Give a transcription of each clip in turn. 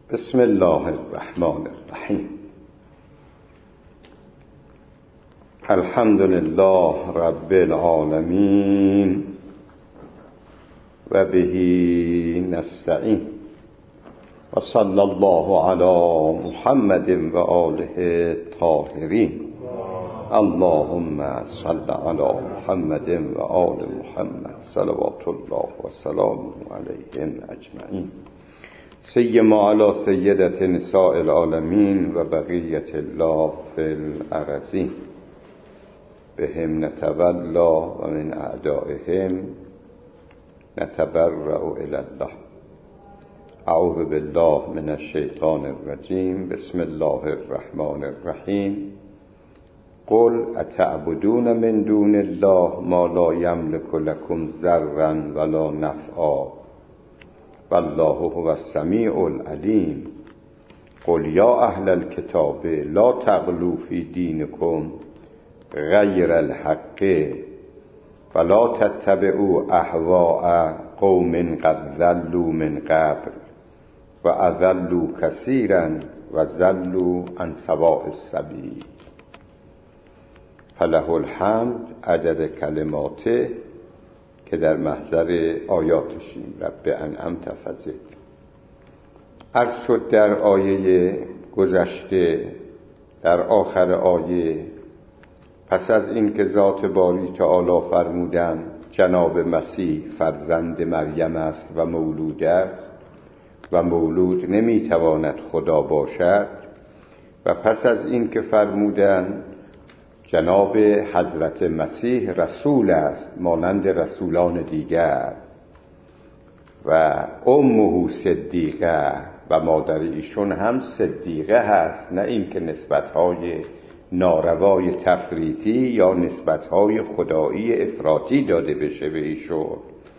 بسم الله الرحمن الرحیم. الحمد لله رب العالمین و به نستعین و صلی الله علی محمد و آله الطاهرین. اللهم صل علی محمد و آل محمد صلوات الله و سلامه علیهم اجمعین، سیما علی سیدت نساء العالمین و بقیت الله فی الارضین. بهم نتولا و من اعدائهم نتبرأ الی الله. اعوذ بالله من الشیطان الرجیم. بسم الله الرحمن الرحیم. قل اتعبدون من دون الله ما لا یملک لکم ضرا ولا نفعا والله هو السمیع العلیم. قل یا اهل الکتاب لا تغلوا فی دینکم غیر الحق ولا تتبعوا اهواء قوم قد ضلوا من قبل و اضلوا کثیرا و ضلوا عن سواء السبیل. فله الحمد عدد کلماته که در محضر آیاتشیم. رب انعمت فزد. عرض شد در آیه گذشته، در آخر آیه، پس از این که ذات باری تعالی فرمودند جناب مسیح فرزند مریم است و مولود است و مولود نمیتواند خدا باشد، و پس از این که فرمودند جناب حضرت مسیح رسول است مانند رسولان دیگر و امه صدیقه و مادر ایشون هم صدیقه هست، نه این که نسبت‌های ناروای تفریطی یا نسبت‌های خدایی افراطی داده بشه به ایشون.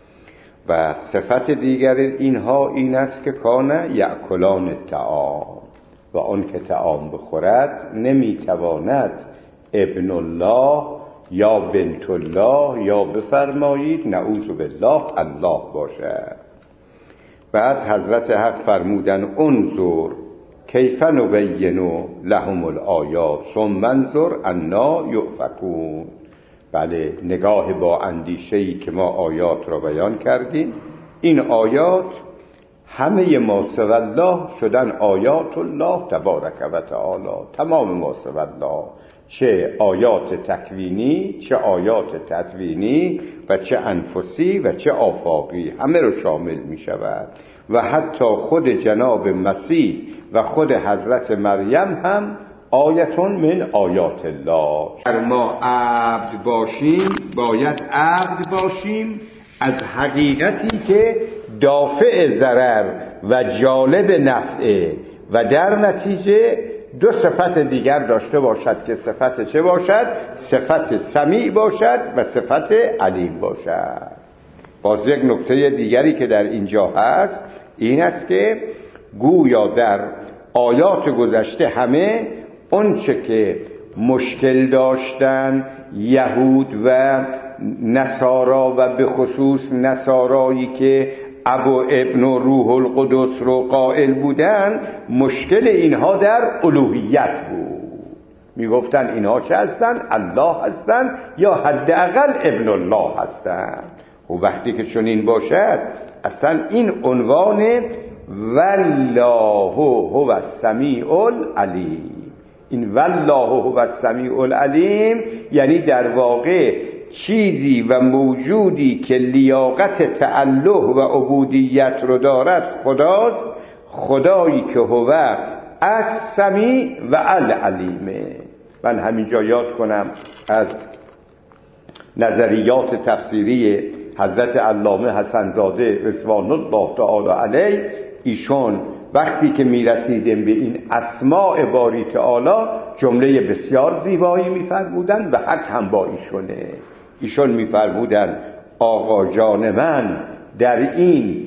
و صفت دیگر اینها این است که کان یأکلان الطعام، و آن که طعام بخورد نمیتواند ابن الله یا بنت الله یا بفرمایید نعوذ بالله الله باشد. بعد حضرت حق فرمودن انظر کیف نبین لهم الآیات ثم انظر انا یؤفکون. بله، نگاه با اندیشه‌ای که ما آیات را بیان کردیم، این آیات همه ما سوی الله شدن آیات الله تبارک و تعالی. تمام ما سوی الله، چه آیات تکوینی، چه آیات تدوینی و چه انفسی و چه آفاقی، همه رو شامل می شود. و حتی خود جناب مسیح و خود حضرت مریم هم آیتون من آیات الله. اگر ما عبد باشیم باید عبد باشیم از حقیقتی که دافع ضرر و جالب نفعه و در نتیجه دو صفت دیگر داشته باشد که صفت چه باشد؟ صفت سمیع باشد و صفت علیم باشد. باز یک نکته دیگری که در اینجا هست این است که گویا در آیات گذشته همه اونچه که مشکل داشتن یهود و نصارا و به خصوص نصارایی که ابو ابن و روح القدس رو قائل بودن، مشکل اینها در الوهیت بود. میگفتن اینها چه هستن؟ الله هستن یا حداقل ابن الله هستن. و وقتی که چنین باشد اصلا این عنوان والله هو السمیع العلیم، این والله هو السمیع العلیم یعنی در واقع چیزی و موجودی که لیاقت تعلق و عبودیت رو دارد خداست، خدایی که هو السمیع و العلیمه. من همینجا یاد کنم از نظریات تفسیری حضرت علامه حسن زاده رضوان الله تعالی علیه. ایشون وقتی که میرسیدیم به این اسماء باری تعالی جمله بسیار زیبایی میفرمودن و حق هم با ایشونه. ایشون میفرمودن آقا جان من در این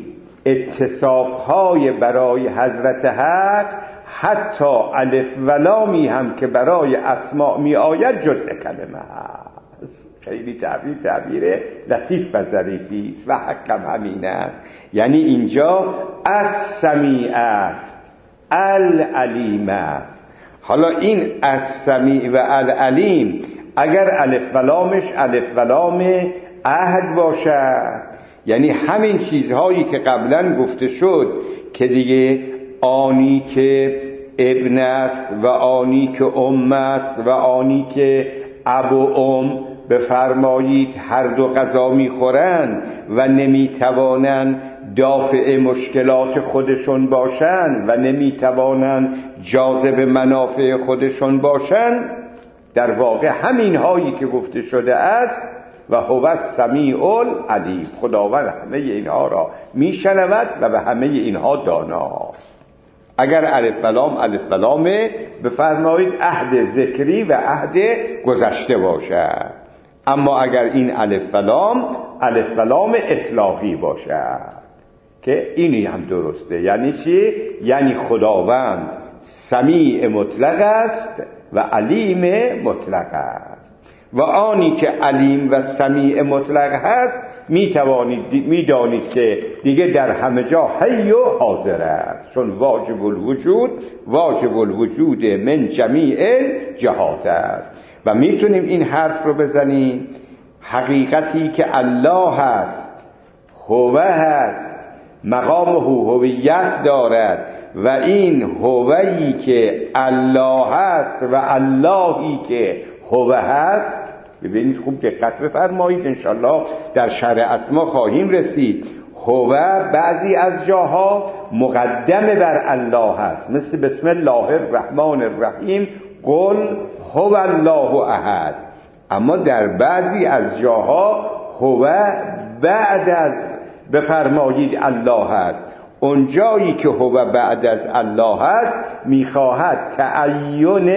اتصافهای برای حضرت حق حتی الف و لامی هم که برای اسماء می آید جزء کلمه هست. خیلی تعبیر لطیف و ظریفی است و حقم همین است. یعنی اینجا از سمیع است العلیم است. حالا این السمیع و العلیم اگر الف و لامش الف و لام عهد باشد، یعنی همین چیزهایی که قبلا گفته شد که دیگه آنی که ابن است و آنی که ام است و آنی که اب و ام بفرمایید هر دو غذا میخورن و نمیتوانن دافع مشکلات خودشون باشن و نمیتوانن جاذب منافع خودشون باشن، در واقع همین هایی که گفته شده است و هو السمیع العلیم، خداوند همه اینها را میشنود و به همه اینها داناست. اگر الف و لام الف و لام بفرمایید عهد ذکری و عهد گذشته باشد، اما اگر این الف و لام اطلاقی باشد که اینی هم درسته. یعنی چی؟ یعنی خداوند سمیع مطلق است و علیم مطلق است و آنی که علیم و سمیع مطلق هست میدانید که دیگه در همه جا حی و حاضر است، چون واجب الوجود من جمیع جهات است. و میتونیم این حرف رو بزنیم حقیقتی که الله هست، هو هست، مقام هویت دارد و این هویی که الله هست و اللهی که هو هست. ببینید خوب دقت بفرمایید، انشالله در شرح اسما خواهیم رسید. هو بعضی از جاها مقدم بر الله هست، مثل بسم الله الرحمن الرحیم قل هو الله احد، اما در بعضی از جاها هو بعد از بفرمایید الله هست. اونجایی که هو بعد از الله هست میخواهد تعین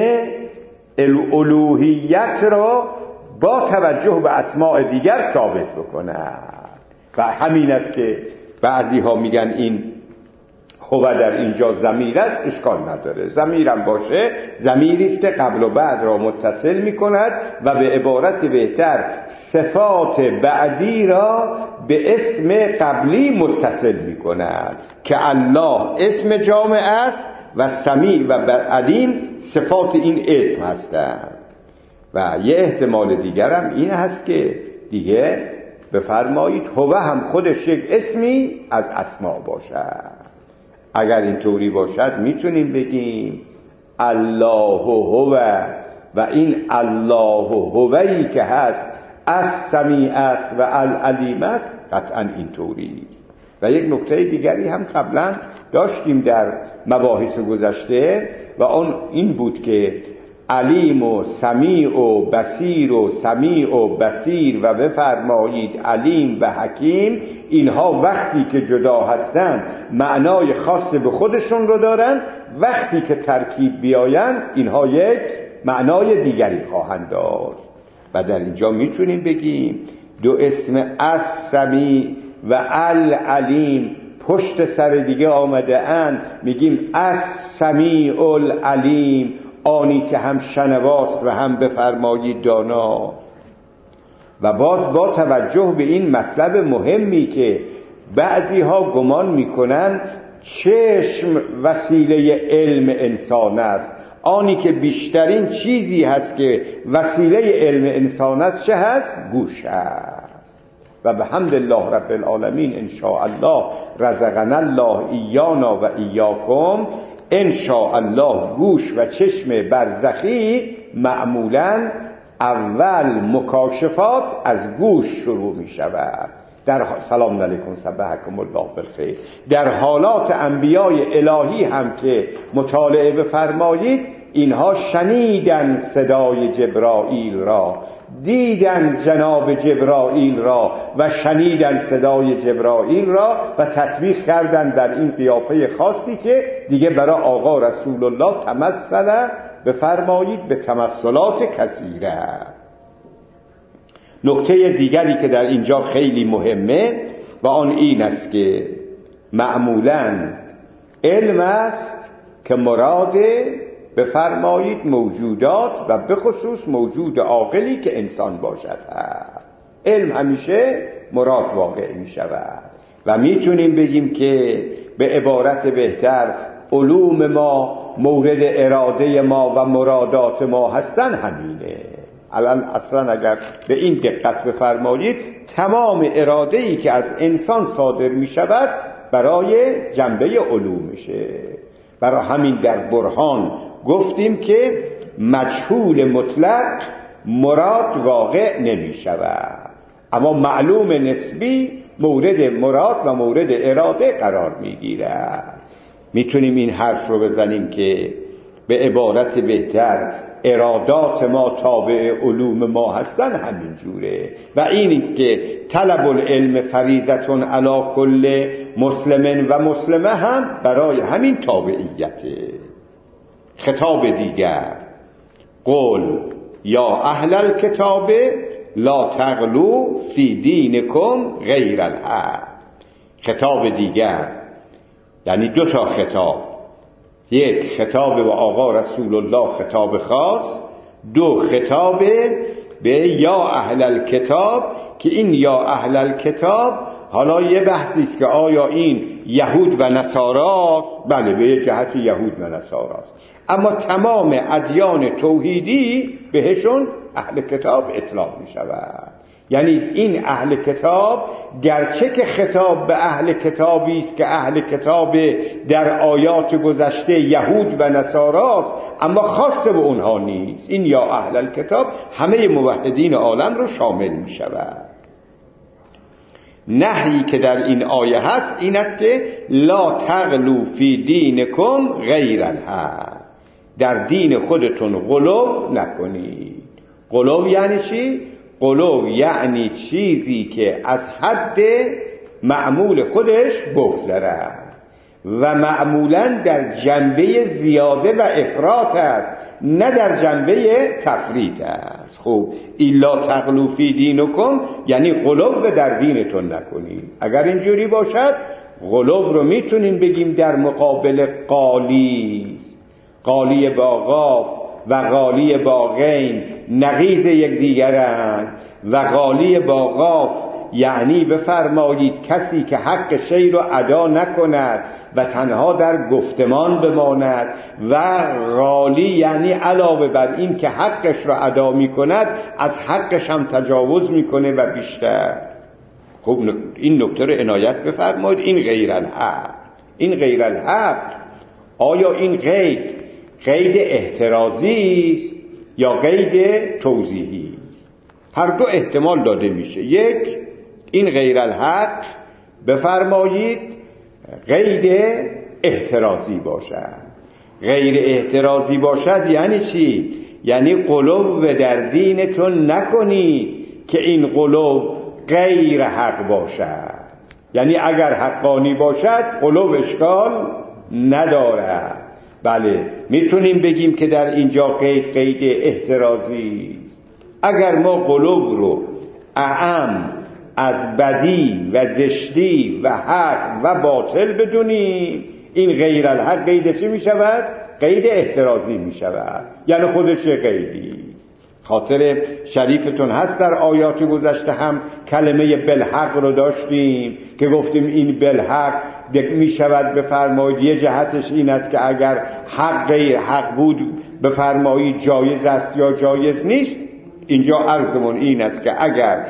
الالوهیت را با توجه به اسماء دیگر ثابت بکند و همین است که بعضی ها میگن این هو در اینجا ضمیر است. اشکال نداره، ضمیرم باشه، ضمیری است که قبل و بعد را متصل میکند و به عبارت بهتر صفات بعدی را به اسم قبلی متصل میکند که الله اسم جامع است و سمیع و علیم صفات این اسم هستند. و یه احتمال دیگرم این هست که دیگه بفرمایید هو هم خودش یک اسمی از اسما باشد. اگر اینطوری باشد میتونیم بگیم الله هو و این الله هویی که هست از سمیع است و العلیم است قطعا اینطوری. و یک نکته دیگری هم قبلا داشتیم در مباحث گذشته و آن این بود که علیم و سمیع و بصیر و سمیع و بصیر و بفرمایید علیم و حکیم، اینها وقتی که جدا هستند معنای خاص به خودشون رو دارن، وقتی که ترکیب بیاین اینها یک معنای دیگری خواهند داشت. و در اینجا میتونیم بگیم دو اسم السمیع و العلیم پشت سر دیگه آمده اند، میگیم السمیع العلیم، آنی که هم شنواست و هم بفرمایید دانا. و باز با توجه به این مطلب مهمی که بعضی ها گمان میکنن چشم وسیله علم انسان است، آنی که بیشترین چیزی هست که وسیله علم انسان است چه هست؟ گوش است. و به حمد الله رب العالمین ان شاء الله رزقنا الله ایانا و ایاکم، ان شاء الله گوش و چشم برزخی معمولاً اول مکاشفات از گوش شروع می شود. در سلام علیکم صبحکم الله بالخیر. در حالات انبیای الهی هم که مطالعه بفرمایید، اینها شنیدن صدای جبرائیل را، دیدن جناب جبرائیل را و شنیدن صدای جبرائیل را و تطبیق کردن در این قیافه خاصی که دیگه برای آقا رسول الله تمثل بفرمایید به تمثلات کثیره. نکته دیگری که در اینجا خیلی مهمه و آن این است که معمولاً علم است که مراد بفرمایید موجودات و به خصوص موجود عاقلی که انسان باشد هست. علم همیشه مراد واقع می شود و میتونیم بگیم که به عبارت بهتر علوم ما مورد اراده ما و مرادات ما هستن همینه. الان اصلا اگر به این دقت بفرمایید تمام اراده‌ای که از انسان صادر می شود برای جنبه علومشه. برای همین در برهان گفتیم که مجهول مطلق مراد واقع نمی شود، اما معلوم نسبی مورد مراد و مورد اراده قرار می گیرد. میتونیم این حرف رو بزنیم که به عبارت بهتر ارادات ما تابع علوم ما هستن همین جوره، و این که طلب العلم فریضتون علی کل مسلم و مسلمه هم برای همین تابعیته. خطاب دیگر: قل یا اهل الکتاب لا تغلو فی دینکم غیر الحق. خطاب دیگر یعنی دو تا خطاب، یک خطاب به آقا رسول الله خطاب خاص، دو خطاب به یا اهل الکتاب که این یا اهل الکتاب حالا یه بحثی است که آیا این یهود و نصاراست؟ بله، به یه جهت یهود و نصاراست، اما تمام ادیان توحیدی بهشون اهل کتاب اطلاق می شود. یعنی این اهل کتاب گرچه که خطاب به اهل کتابی است که اهل کتاب در آیات گذشته یهود و نصاراست، اما خاص به اونها نیست. این یا اهل الکتاب همه موحدین عالم رو شامل می شود. نهی که در این آیه هست این است که لا تغلو فی دینکم غیر الحق، در دین خودتون غلو نکنید. غلو یعنی چی؟ غلو یعنی چیزی که از حد معمول خودش بگذرد و معمولا در جنبه زیاده و افراط است، نه در جنبه تفریط است. خب ایلا تغلو فی دینکم یعنی غلو در دینتون نکنید. اگر اینجوری باشد غلو رو میتونیم بگیم در مقابل قالی، قالی با قاف و قالی با غین نقیض یکدیگرند، و قالی با قاف یعنی بفرمایید کسی که حق شی رو ادا نکند و تنها در گفتمان بماند، و قالی یعنی علاوه بر این که حقش رو ادا میکند از حقش هم تجاوز میکنه و بیشتر. خب این نکته رو عنایت بفرمایید. این غیر الحق، این غیر الحق، آیا این قید احترازی است یا قید توضیحی؟ هر دو احتمال داده میشه. یک، این غیر الحق بفرمایید قید احترازی باشد. غیر احترازی باشد یعنی چی؟ یعنی غلو در دینتون نکنید که این غلو غیر حق باشد. یعنی اگر حقانی باشد غلو اشکال ندارد. بله، میتونیم بگیم که در اینجا قید احترازی. اگر ما غلو رو اعم از بدی و زشتی و حق و باطل بدونیم، این غیر الحق قید چی می شود؟ قید احترازی می شود. یعنی خودش یه قیدی. خاطر شریفتون هست در آیات گذشته هم کلمه بالحق رو داشتیم که گفتیم این بالحق می شود بفرمایید یه جهتش این است که اگر حق غیر حق بود بفرمایید جایز است یا جایز نیست. اینجا عرضمون این است که اگر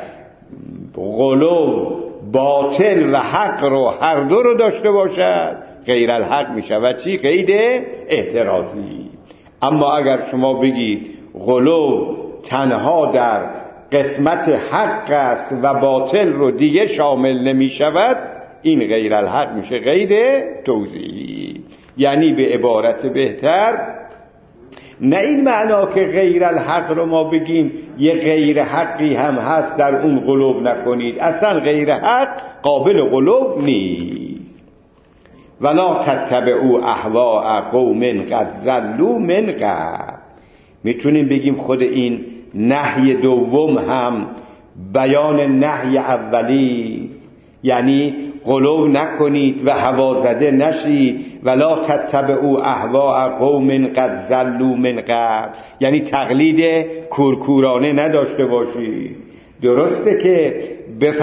غلو باطل و حق رو هر دو رو داشته باشد غیر الحق می شود چی؟ قید احترازی. اما اگر شما بگید غلو تنها در قسمت حق است و باطل رو دیگه شامل نمی شود، این غیر الحق میشه قید توضیحی. یعنی به عبارت بهتر نه این معنا که غیر الحق رو ما بگیم یه غیر حقی هم هست در اون غلو نکنید. اصلا غیر حق قابل غلو نیست. ولا تتبعوا اهواء قوم قد ضلوا من قبل. میتونیم بگیم خود این نهی دوم هم بیان نهی اولی است. یعنی غلو نکنید و هوازده نشید. ولا تتبعوا اهواء قوم قد ضلوا من قبل، یعنی تقلید کورکورانه نداشته باشید. درسته که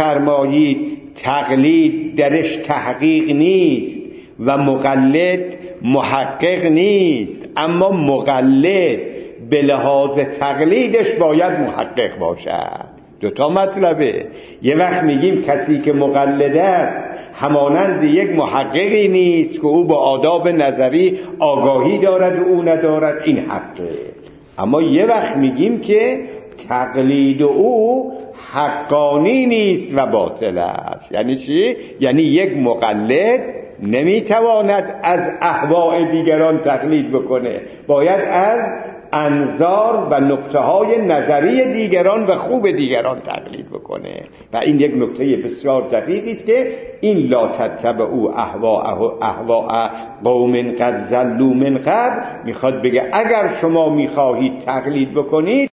بفرمایید تقلید درش تحقیق نیست و مقلد محقق نیست، اما مقلد به لحاظ تقلیدش باید محقق باشد. دوتا مطلبه. یه وقت میگیم کسی که مقلد است همانند یک محققی نیست که او با آداب نظری آگاهی دارد و او ندارد، این حقه. اما یه وقت میگیم که تقلید او حقانی نیست و باطل است. یعنی چی؟ یعنی یک مقلد نمیتواند از اهواء دیگران تقلید بکنه، باید از انظار و نکته‌های نظری دیگران و خوب دیگران تقلید بکنه. و این یک نکته بسیار دقیقی است که این لا تتبعوا اهواء قوم قد ضلوا من قبل میخواد بگه اگر شما میخواهید تقلید بکنید